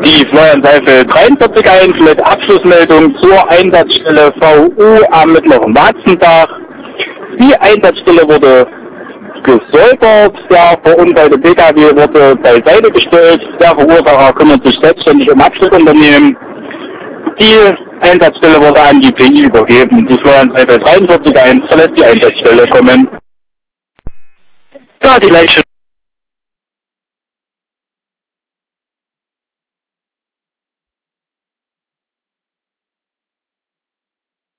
Die Florian-Seifel 43.1 mit Abschlussmeldung zur Einsatzstelle VU am Mittleren Watzendach. Die Einsatzstelle wurde gesäubert, der verunfallte Pkw wurde beiseite gestellt, der Verursacher kümmert sich selbstständig um Abschlussunternehmen. Die Einsatzstelle wurde an die PI übergeben. Die Florian-Seifel 43.1 verlässt die Einsatzstelle kommen. Ja, die Leiche